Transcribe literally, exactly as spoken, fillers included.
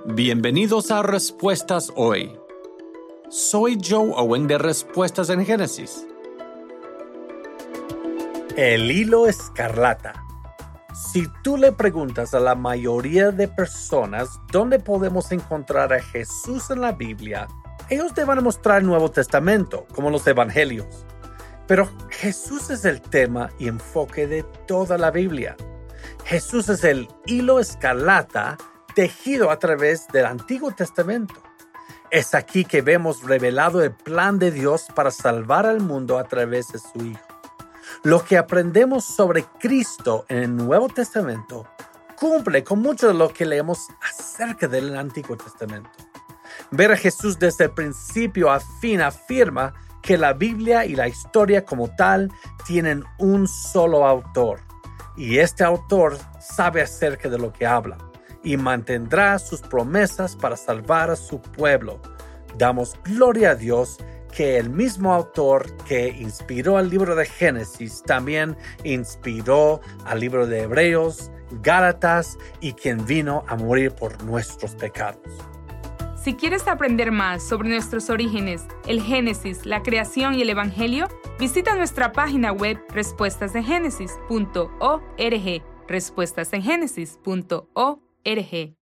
Bienvenidos a Respuestas Hoy. Soy Joe Owen de Respuestas en Génesis. El hilo escarlata. Si tú le preguntas a la mayoría de personas dónde podemos encontrar a Jesús en la Biblia, ellos te van a mostrar el Nuevo Testamento, como los Evangelios. Pero Jesús es el tema y enfoque de toda la Biblia. Jesús es el hilo escarlata tejido a través del Antiguo Testamento. Es aquí que vemos revelado el plan de Dios para salvar al mundo a través de su Hijo. Lo que aprendemos sobre Cristo en el Nuevo Testamento cumple con mucho de lo que leemos acerca del Antiguo Testamento. Ver a Jesús desde el principio a fin afirma que la Biblia y la historia como tal tienen un solo autor. Y este autor sabe acerca de lo que habla y mantendrá sus promesas para salvar a su pueblo. Damos gloria a Dios que el mismo autor que inspiró al libro de Génesis también inspiró al libro de Hebreos, Gálatas y quien vino a morir por nuestros pecados. Si quieres aprender más sobre nuestros orígenes, el Génesis, la creación y el Evangelio, visita nuestra página web respuestas en génesis punto org, respuestas en génesis punto org.